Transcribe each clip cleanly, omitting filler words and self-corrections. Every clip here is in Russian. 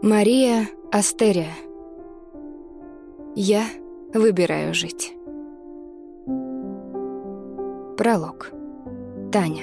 Мария Астерия. Я выбираю жить. Пролог. Таня.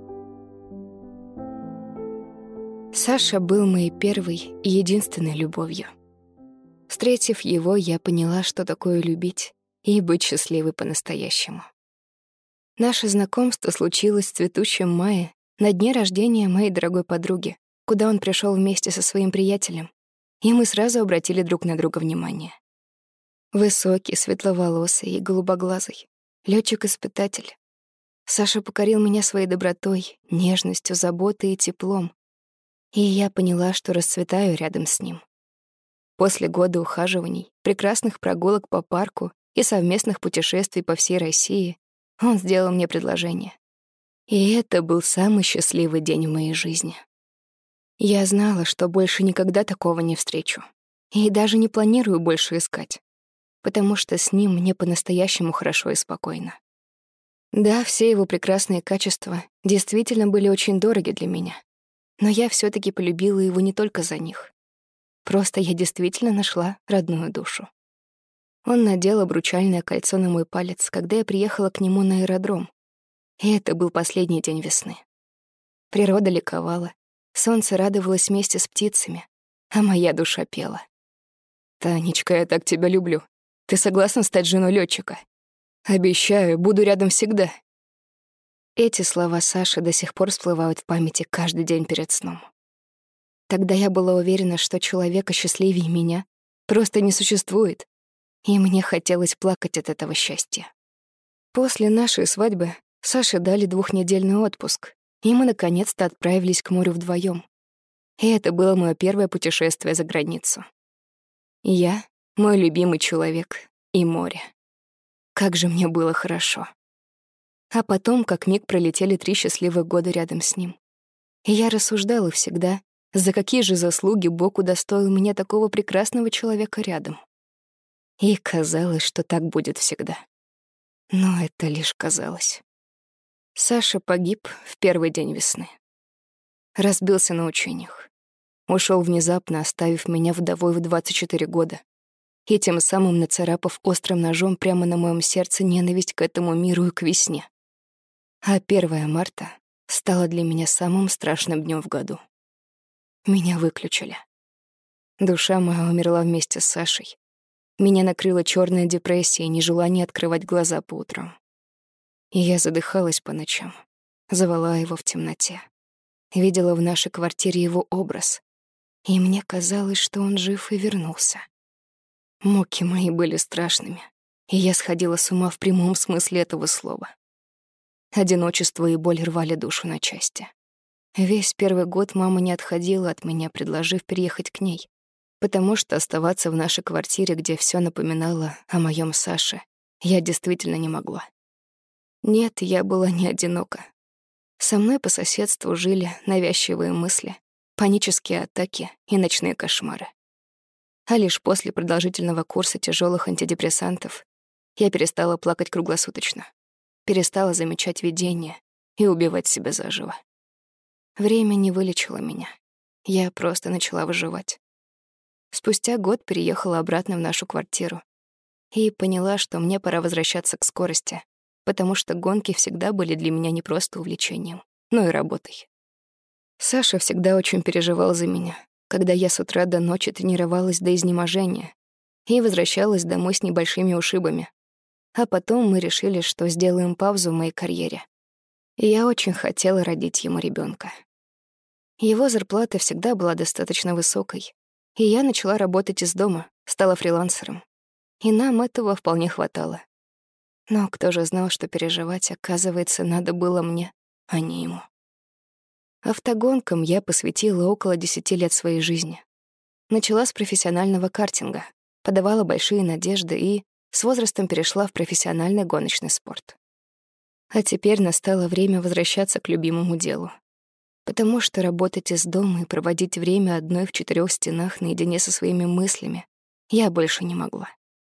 Саша был моей первой и единственной любовью. Встретив его, я поняла, что такое любить и быть счастливой по-настоящему. Наше знакомство случилось в цветущем мае на дне рождения моей дорогой подруги, куда он пришел вместе со своим приятелем, и мы сразу обратили друг на друга внимание. Высокий, светловолосый и голубоглазый, летчик-испытатель. Саша покорил меня своей добротой, нежностью, заботой и теплом, и я поняла, что расцветаю рядом с ним. После года ухаживаний, прекрасных прогулок по парку и совместных путешествий по всей России он сделал мне предложение. И это был самый счастливый день в моей жизни. Я знала, что больше никогда такого не встречу. И даже не планирую больше искать. Потому что с ним мне по-настоящему хорошо и спокойно. Да, все его прекрасные качества действительно были очень дороги для меня. Но я всё-таки полюбила его не только за них. Просто я действительно нашла родную душу. Он надел обручальное кольцо на мой палец, когда я приехала к нему на аэродром. И это был последний день весны. Природа ликовала. Солнце радовалось вместе с птицами, а моя душа пела. «Танечка, я так тебя люблю. Ты согласна стать женой летчика? Обещаю, буду рядом всегда». Эти слова Саши до сих пор всплывают в памяти каждый день перед сном. Тогда я была уверена, что человека счастливее меня просто не существует, и мне хотелось плакать от этого счастья. После нашей свадьбы Саше дали 2-недельный отпуск, и мы наконец-то отправились к морю вдвоем. И это было моё первое путешествие за границу. Я, мой любимый человек и море. Как же мне было хорошо. А потом, как миг, пролетели 3 счастливых года рядом с ним. И я рассуждала всегда, за какие же заслуги Бог удостоил меня такого прекрасного человека рядом. И казалось, что так будет всегда. Но это лишь казалось. Саша погиб в первый день весны. Разбился на учениях. Ушёл внезапно, оставив меня вдовой в 24 года. И тем самым нацарапав острым ножом прямо на моём сердце ненависть к этому миру и к весне. А 1 марта стало для меня самым страшным днём в году. Меня выключили. Душа моя умерла вместе с Сашей. Меня накрыла чёрная депрессия и нежелание открывать глаза по утрам. И я задыхалась по ночам, звала его в темноте. Видела в нашей квартире его образ, и мне казалось, что он жив и вернулся. Муки мои были страшными, и я сходила с ума в прямом смысле этого слова. Одиночество и боль рвали душу на части. Весь первый год мама не отходила от меня, предложив переехать к ней, потому что оставаться в нашей квартире, где всё напоминало о моём Саше, я действительно не могла. Нет, я была не одинока. Со мной по соседству жили навязчивые мысли, панические атаки и ночные кошмары. А лишь после продолжительного курса тяжёлых антидепрессантов я перестала плакать круглосуточно, перестала замечать видения и убивать себя заживо. Время не вылечило меня. Я просто начала выживать. Спустя год переехала обратно в нашу квартиру и поняла, что мне пора возвращаться к скорости, потому что гонки всегда были для меня не просто увлечением, но и работой. Саша всегда очень переживал за меня, когда я с утра до ночи тренировалась до изнеможения и возвращалась домой с небольшими ушибами. А потом мы решили, что сделаем паузу в моей карьере. И я очень хотела родить ему ребёнка. Его зарплата всегда была достаточно высокой, и я начала работать из дома, стала фрилансером. И нам этого вполне хватало. Но кто же знал, что переживать, оказывается, надо было мне, а не ему. Автогонкам я посвятила около 10 лет своей жизни. Начала с профессионального картинга, подавала большие надежды и с возрастом перешла в профессиональный гоночный спорт. А теперь настало время возвращаться к любимому делу. Потому что работать из дома и проводить время одной в 4 стенах наедине со своими мыслями я больше не могла.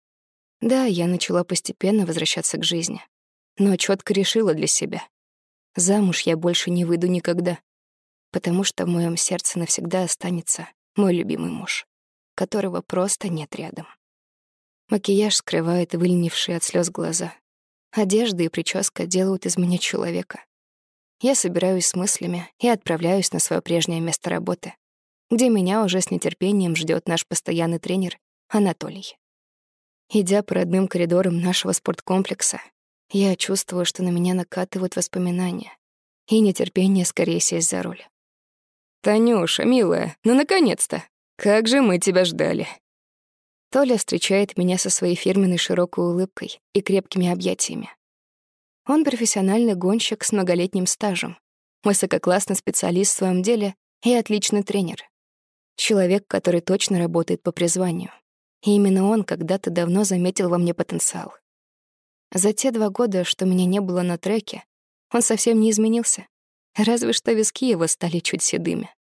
Да, я начала постепенно возвращаться к жизни, но чётко решила для себя. Замуж я больше не выйду никогда, потому что в моём сердце навсегда останется мой любимый муж, которого просто нет рядом. Макияж скрывает выленившие от слез глаза. Одежда и прическа делают из меня человека. Я собираюсь с мыслями и отправляюсь на свое прежнее место работы, где меня уже с нетерпением ждет наш постоянный тренер Анатолий. Идя по родным коридорам нашего спорткомплекса, я чувствую, что на меня накатывают воспоминания и нетерпение скорее сесть за руль. «Танюша, милая, ну наконец-то! Как же мы тебя ждали!» Толя встречает меня со своей фирменной широкой улыбкой и крепкими объятиями. Он профессиональный гонщик с многолетним стажем, высококлассный специалист в своем деле и отличный тренер. Человек, который точно работает по призванию. И именно он когда-то давно заметил во мне потенциал. За те 2 года, что меня не было на треке, он совсем не изменился. Разве что виски его стали чуть седыми.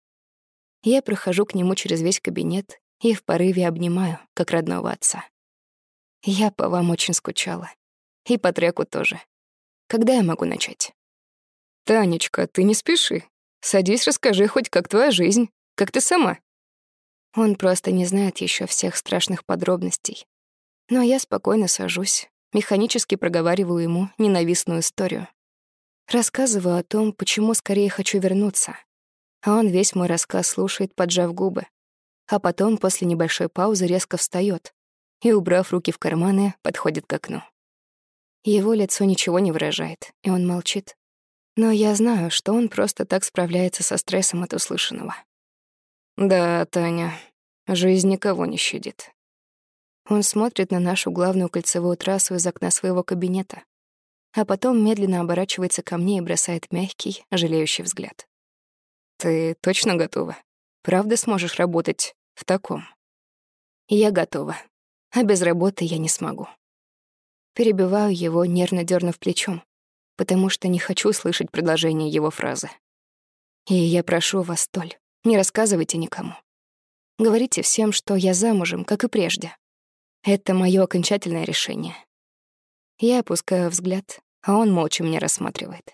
Я прохожу к нему через весь кабинет и в порыве обнимаю, как родного отца. Я по вам очень скучала. И по треку тоже. Когда я могу начать? «Танечка, ты не спеши. Садись, расскажи хоть, как твоя жизнь, как ты сама». Он просто не знает еще всех страшных подробностей. Но я спокойно сажусь, механически проговариваю ему ненавистную историю. Рассказываю о том, почему скорее хочу вернуться. А он весь мой рассказ слушает, поджав губы. А потом, после небольшой паузы, резко встаёт и, убрав руки в карманы, подходит к окну. Его лицо ничего не выражает, и он молчит. Но я знаю, что он просто так справляется со стрессом от услышанного. «Да, Таня, жизнь никого не щадит». Он смотрит на нашу главную кольцевую трассу из окна своего кабинета, а потом медленно оборачивается ко мне и бросает мягкий, жалеющий взгляд. «Ты точно готова? Правда сможешь работать в таком?» «Я готова, а без работы я не смогу». Перебиваю его, нервно дёрнув плечом, потому что не хочу слышать продолжение его фразы. «И я прошу вас, Толь, не рассказывайте никому. Говорите всем, что я замужем, как и прежде. Это моё окончательное решение». Я опускаю взгляд, а он молча меня рассматривает.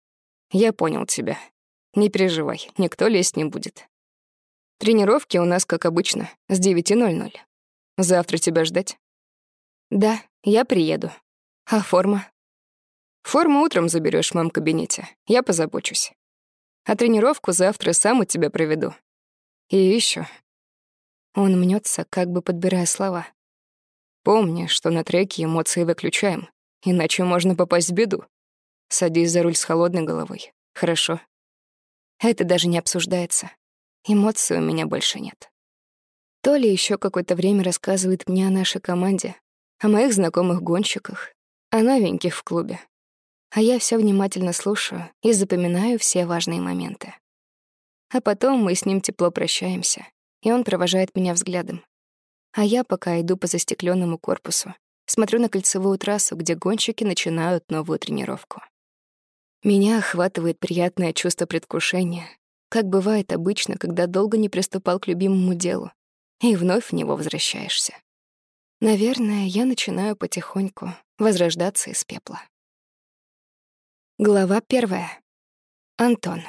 «Я понял тебя. Не переживай, никто лезть не будет. Тренировки у нас, как обычно, с 9:00. Завтра тебя ждать?» «Да, я приеду. А форма?» «Форму утром заберёшь в моем кабинете. Я позабочусь. А тренировку завтра сам у тебя проведу. И ещё». Он мнётся, как бы подбирая слова. «Помни, что на треке эмоции выключаем, иначе можно попасть в беду. Садись за руль с холодной головой. Хорошо?» Это даже не обсуждается. Эмоций у меня больше нет. Толя ещё какое-то время рассказывает мне о нашей команде, о моих знакомых гонщиках, о новеньких в клубе. А я всё внимательно слушаю и запоминаю все важные моменты. А потом мы с ним тепло прощаемся, и он провожает меня взглядом. А я пока иду по застеклённому корпусу, смотрю на кольцевую трассу, где гонщики начинают новую тренировку. Меня охватывает приятное чувство предвкушения, как бывает обычно, когда долго не приступал к любимому делу, и вновь в него возвращаешься. Наверное, я начинаю потихоньку возрождаться из пепла. Глава 1. Антон.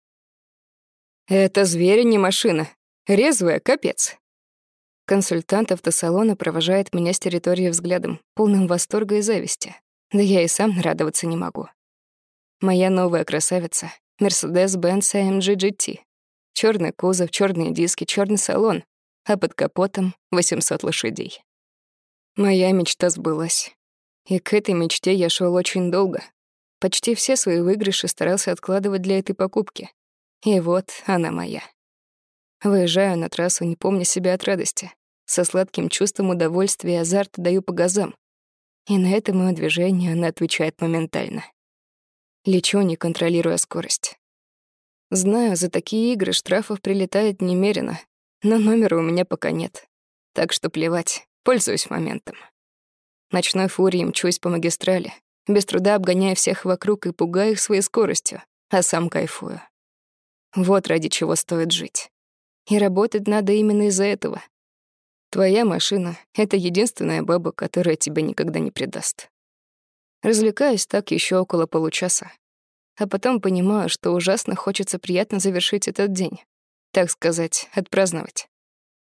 «Это зверь, а не машина. Резвая, капец». Консультант автосалона провожает меня с территории взглядом, полным восторга и зависти. Да я и сам радоваться не могу. Моя новая красавица — Mercedes-Benz AMG GT. Чёрный кузов, чёрные диски, чёрный салон, а под капотом 800 лошадей. Моя мечта сбылась. И к этой мечте я шёл очень долго. Почти все свои выигрыши старался откладывать для этой покупки. И вот она моя. Выезжаю на трассу, не помня себя от радости. Со сладким чувством удовольствия и азарта даю по газам. И на это моё движение она отвечает моментально. Лечу, не контролируя скорость. Знаю, за такие игры штрафов прилетает немерено, но номера у меня пока нет. Так что плевать, пользуюсь моментом. Ночной фурией мчусь по магистрали, без труда обгоняя всех вокруг и пугаю их своей скоростью, а сам кайфую. Вот ради чего стоит жить. И работать надо именно из-за этого. Твоя машина — это единственная баба, которая тебя никогда не предаст. Развлекаюсь так еще около получаса. А потом понимаю, что ужасно хочется приятно завершить этот день. Так сказать, отпраздновать.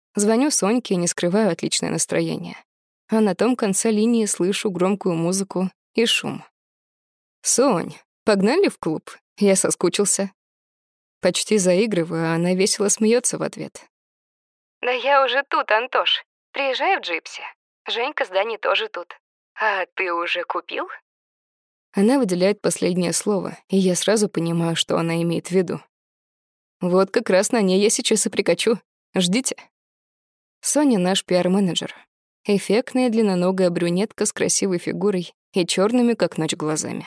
Звоню Соньке и не скрываю отличное настроение. А на том конце линии слышу громкую музыку и шум. «Сонь, погнали в клуб? Я соскучился». Почти заигрываю, а она весело смеется в ответ. «Да я уже тут, Антош. Приезжай в Джипси. Женька с Даней тоже тут. А ты уже купил?» Она выделяет последнее слово, и я сразу понимаю, что она имеет в виду. Вот как раз на ней я сейчас и прикачу. Ждите. Соня наш пиар-менеджер. Эффектная длинноногая брюнетка с красивой фигурой и черными, как ночь, глазами.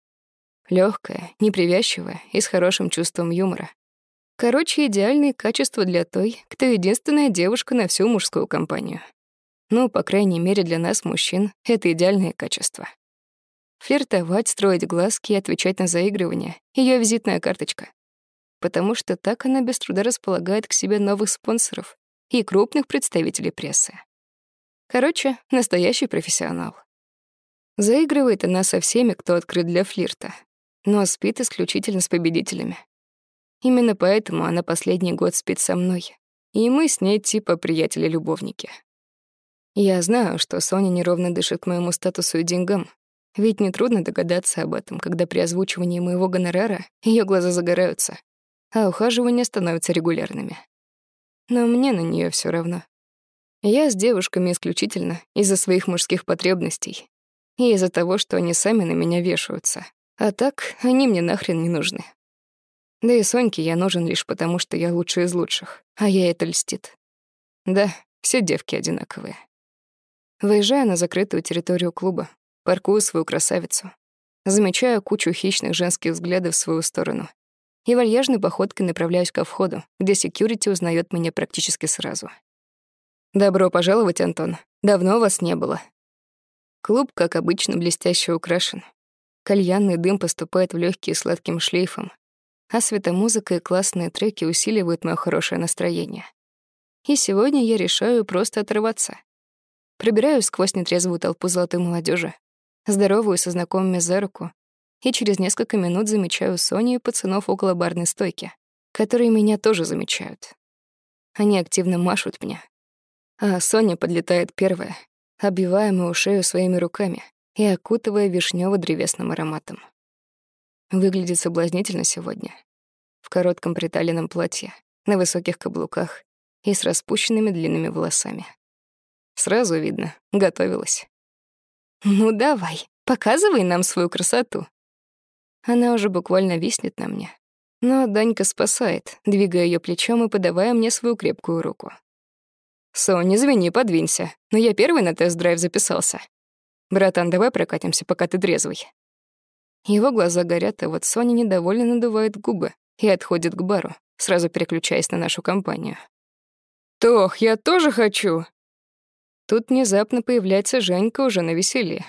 Легкая, непривязчивая и с хорошим чувством юмора. Короче, идеальные качества для той, кто единственная девушка на всю мужскую компанию. Ну, по крайней мере, для нас, мужчин, это идеальные качества. Флиртовать, строить глазки и отвечать на заигрывания — её визитная карточка. Потому что так она без труда располагает к себе новых спонсоров и крупных представителей прессы. Короче, настоящий профессионал. Заигрывает она со всеми, кто открыт для флирта, но спит исключительно с победителями. Именно поэтому она последний год спит со мной, и мы с ней типа приятели-любовники. Я знаю, что Соня неровно дышит к моему статусу и деньгам, ведь нетрудно догадаться об этом, когда при озвучивании моего гонорара её глаза загораются, а ухаживания становятся регулярными. Но мне на неё всё равно. Я с девушками исключительно из-за своих мужских потребностей и из-за того, что они сами на меня вешаются. А так, они мне нахрен не нужны. Да и Соньке я нужен лишь потому, что я лучший из лучших, а ей это льстит. Да, все девки одинаковые. Выезжаю на закрытую территорию клуба, паркую свою красавицу, замечаю кучу хищных женских взглядов в свою сторону и вальяжной походкой направляюсь ко входу, где секьюрити узнает меня практически сразу. «Добро пожаловать, Антон. Давно вас не было». Клуб, как обычно, блестяще украшен. Кальянный дым поступает в легкие сладким шлейфом, а светомузыка и классные треки усиливают моё хорошее настроение. И сегодня я решаю просто оторваться. Пробираюсь сквозь нетрезвую толпу золотой молодежи, здоровую со знакомыми за руку, и через несколько минут замечаю Соню и пацанов около барной стойки, которые меня тоже замечают. Они активно машут мне, а Соня подлетает первая, обвивая мою шею своими руками и окутывая вишнёво-древесным ароматом. Выглядит соблазнительно сегодня. В коротком приталенном платье, на высоких каблуках и с распущенными длинными волосами. Сразу видно, готовилась. «Ну давай, показывай нам свою красоту». Она уже буквально виснет на мне, но Данька спасает, двигая её плечом и подавая мне свою крепкую руку. «Сонь, извини, подвинься, но я первый на тест-драйв записался. Братан, давай прокатимся, пока ты трезвый». Его глаза горят, а вот Соня недовольно надувает губы и отходит к бару, сразу переключаясь на нашу компанию. «Тох, я тоже хочу!» Тут внезапно появляется Женька уже на веселье.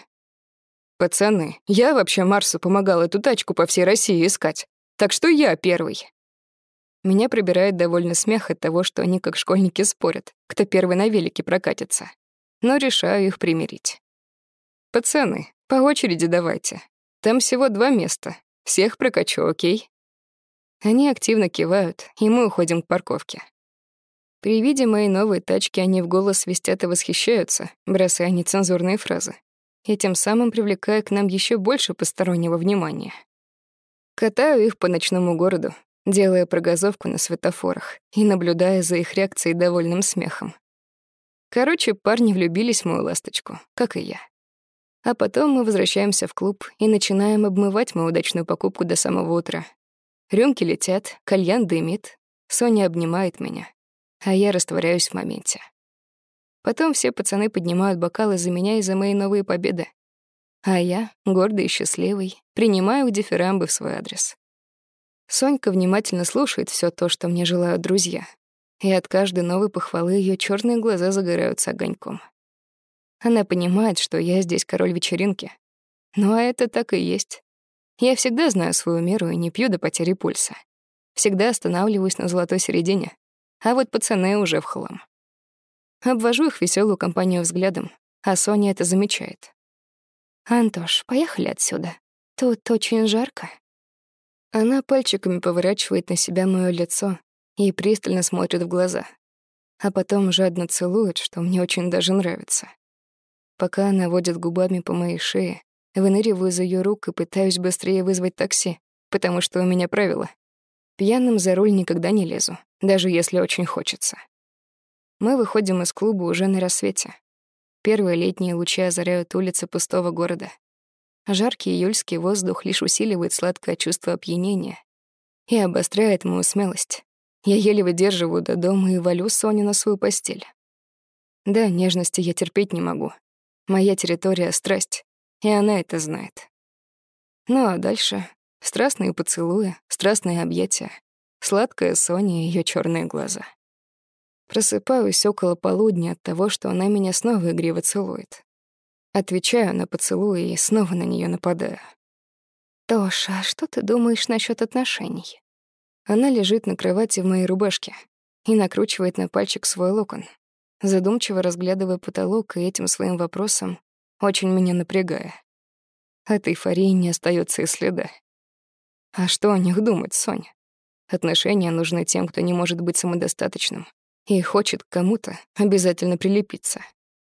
«Пацаны, я вообще Марсу помогал эту тачку по всей России искать, так что я первый». Меня пробирает довольно смех от того, что они как школьники спорят, кто первый на велике прокатится. Но решаю их примирить. «Пацаны, по очереди давайте. Там всего 2 места. Всех прокачу, окей?» Они активно кивают, и мы уходим к парковке. При виде моей новой тачки они в голос свистят и восхищаются, бросая нецензурные фразы, и тем самым привлекая к нам еще больше постороннего внимания. Катаю их по ночному городу, делая прогазовку на светофорах и наблюдая за их реакцией довольным смехом. Короче, парни влюбились в мою ласточку, как и я. А потом мы возвращаемся в клуб и начинаем обмывать мою удачную покупку до самого утра. Рюмки летят, кальян дымит, Соня обнимает меня, а я растворяюсь в моменте. Потом все пацаны поднимают бокалы за меня и за мои новые победы. А я, гордый и счастливый, принимаю их дифирамбы в свой адрес. Сонька внимательно слушает все то, что мне желают друзья, и от каждой новой похвалы ее черные глаза загораются огоньком. Она понимает, что я здесь король вечеринки. Ну а это так и есть. Я всегда знаю свою меру и не пью до потери пульса. Всегда останавливаюсь на золотой середине, а вот пацаны уже в хлам. Обвожу их веселую компанию взглядом, а Соня это замечает. «Антош, поехали отсюда. Тут очень жарко». Она пальчиками поворачивает на себя моё лицо и пристально смотрит в глаза. а потом жадно целует, что мне очень даже нравится. Пока она водит губами по моей шее, выныриваю из её рук и пытаюсь быстрее вызвать такси, потому что у меня правило. Пьяным за руль никогда не лезу, даже если очень хочется. Мы выходим из клуба уже на рассвете. Первые летние лучи озаряют улицы пустого города. Жаркий июльский воздух лишь усиливает сладкое чувство опьянения и обостряет мою смелость. Я еле выдерживаю до дома и валю Соню на свою постель. Да, нежности я терпеть не могу. Моя территория — страсть, и она это знает. Ну а дальше — страстные поцелуи, страстные объятия, сладкая Соня и её чёрные глаза. Просыпаюсь около полудня от того, что она меня снова игриво целует. Отвечаю на поцелуй и снова на неё нападаю. «Тоша, а что ты думаешь насчёт отношений?» Она лежит на кровати в моей рубашке и накручивает на пальчик свой локон, задумчиво разглядывая потолок и этим своим вопросом очень меня напрягая. От эйфории не остаётся и следа. А что о них думать, Соня? Отношения нужны тем, кто не может быть самодостаточным и хочет к кому-то обязательно прилепиться.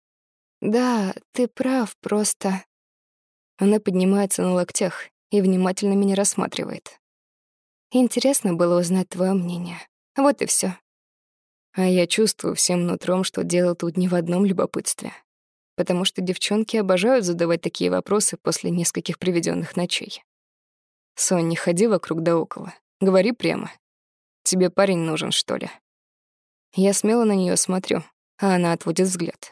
«Да, ты прав, просто...» Она поднимается на локтях и внимательно меня рассматривает. «Интересно было узнать твоё мнение. Вот и всё». А я чувствую всем нутром, что дело тут не в одном любопытстве. Потому что девчонки обожают задавать такие вопросы после нескольких проведённых ночей. «Сонь, не ходи вокруг да около. Говори прямо. Тебе парень нужен, что ли?» Я смело на неё смотрю, а она отводит взгляд.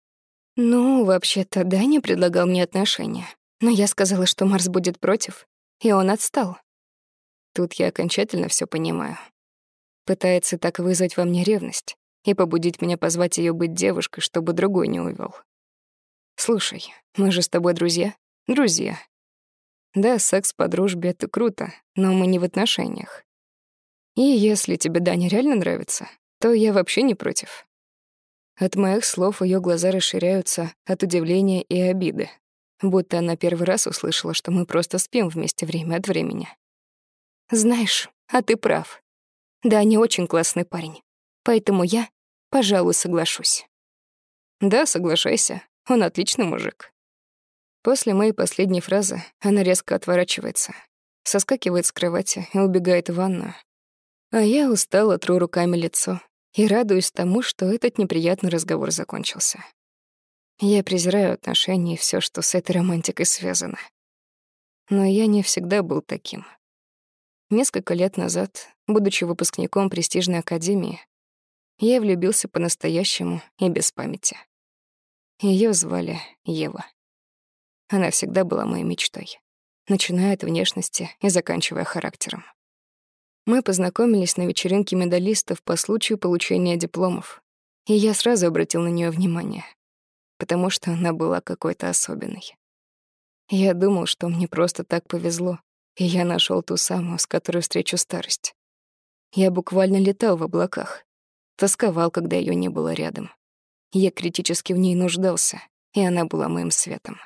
«Ну, вообще-то, Даня предлагал мне отношения, но я сказала, что Марс будет против, и он отстал». Тут я окончательно всё понимаю. Пытается так вызвать во мне ревность и побудить меня позвать её быть девушкой, чтобы другой не увёл. «Слушай, мы же с тобой друзья?» «Друзья. Да, секс по дружбе — это круто, но мы не в отношениях. И если тебе Даня реально нравится, то я вообще не против». От моих слов её глаза расширяются от удивления и обиды, будто она первый раз услышала, что мы просто спим вместе время от времени. «Знаешь, а ты прав. Даня очень классный парень, поэтому я, пожалуй, соглашусь». «Да, соглашайся, он отличный мужик». После моей последней фразы она резко отворачивается, соскакивает с кровати и убегает в ванную. А я устало тру руками лицо и радуюсь тому, что этот неприятный разговор закончился. Я презираю отношения и всё, что с этой романтикой связано. Но я не всегда был таким. Несколько лет назад, будучи выпускником престижной академии, я влюбился по-настоящему и без памяти. Её звали Ева. Она всегда была моей мечтой, начиная от внешности и заканчивая характером. Мы познакомились на вечеринке медалистов по случаю получения дипломов, и я сразу обратил на неё внимание, потому что она была какой-то особенной. Я думал, что мне просто так повезло, и я нашёл ту самую, с которой встречу старость. Я буквально летал в облаках, тосковал, когда её не было рядом. Я критически в ней нуждался, и она была моим светом.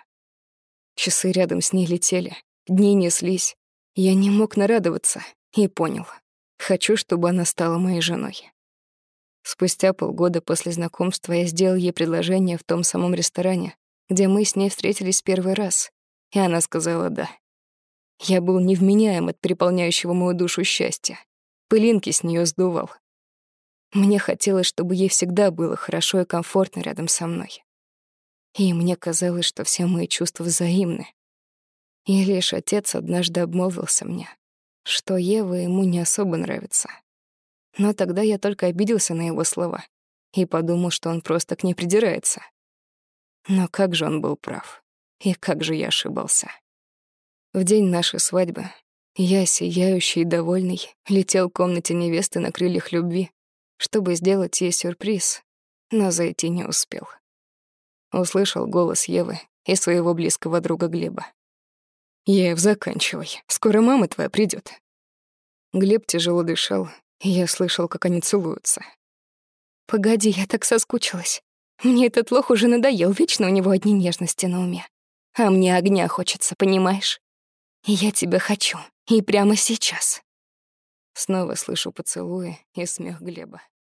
Часы рядом с ней летели, дни неслись. Я не мог нарадоваться и понял. Хочу, чтобы она стала моей женой. Спустя полгода после знакомства я сделал ей предложение в том самом ресторане, где мы с ней встретились первый раз, и она сказала «да». Я был невменяем от переполняющего мою душу счастья. Пылинки с неё сдувал. Мне хотелось, чтобы ей всегда было хорошо и комфортно рядом со мной. И мне казалось, что все мои чувства взаимны. И лишь отец однажды обмолвился мне, что Ева ему не особо нравится. Но тогда я только обиделся на его слова и подумал, что он просто к ней придирается. Но как же он был прав, и как же я ошибался. В день нашей свадьбы я, сияющий и довольный, летел к комнате невесты на крыльях любви, чтобы сделать ей сюрприз, но зайти не успел. Услышал голос Евы и своего близкого друга Глеба. «Ев, заканчивай, скоро мама твоя придёт». Глеб тяжело дышал, и я слышал, как они целуются. «Погоди, я так соскучилась. Мне этот лох уже надоел, вечно у него одни нежности на уме. А мне огня хочется, понимаешь? И я тебя хочу, и прямо сейчас». Снова слышу поцелуи и смех Глеба.